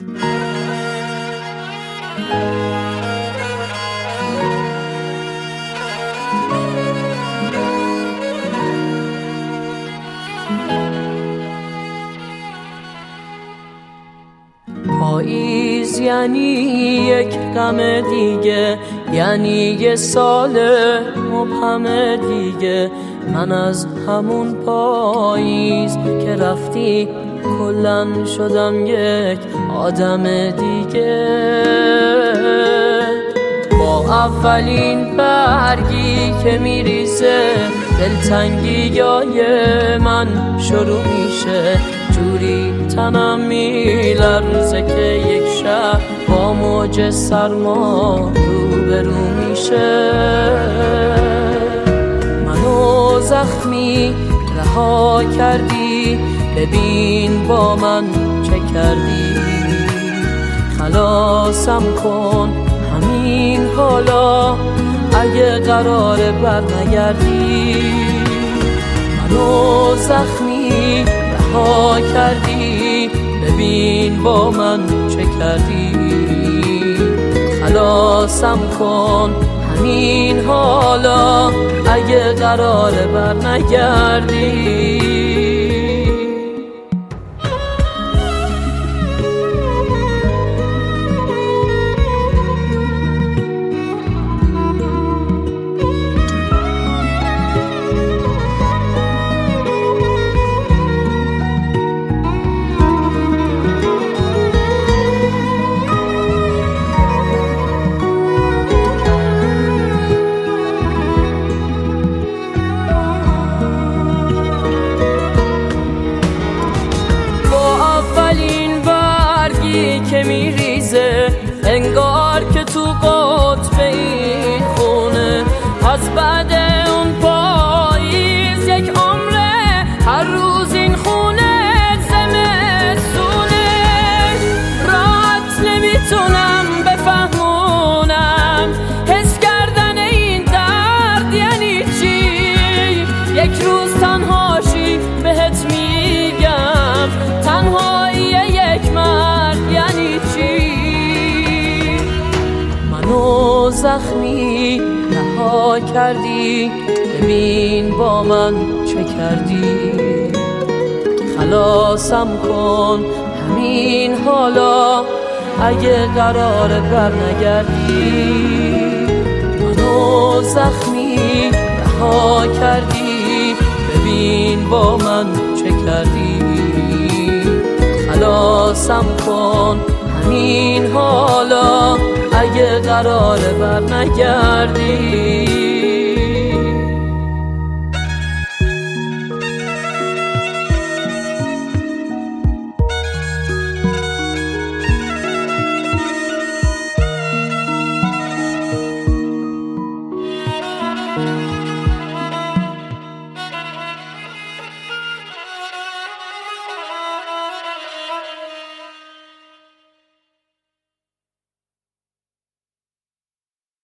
پاییز یعنی یک غم دیگه، یعنی یه سال مبهم دیگه. من از همون پاییز که رفتی کلن شدم یک آدم دیگه. با اولین برگی که میریزه دلتنگیای من شروع میشه. جوری تنم میلرزه که یک شب با موج سرما روبرو میشه. منو زخمی رها کردی، ببین با من چه کردی. خلاصم کن همین حالا اگه قراره برنگردی. منو زخمی رها کردی، ببین با من چه کردی. خلاصم کن همین حالا اگه قراره برنگردی. که میریزه انگار که تو قطب این خونه. از بعد اون پاییز یک عمره، هر روز این خونه زمستونه. راحت نمیتونم بفهمونم حس کردن این درد یعنی چی. یک روز تنهاشی بهت میگم، تنهایی یک مرد یعنی چی. منو زخمی رها کردی، ببین با من چه کردی. خلاصم کن همین حالا اگه قراره برنگردی. منو زخمی رها کردی، ببین با من چه کردی. خلاصم کن همین حالا اگه قراره برنگردی.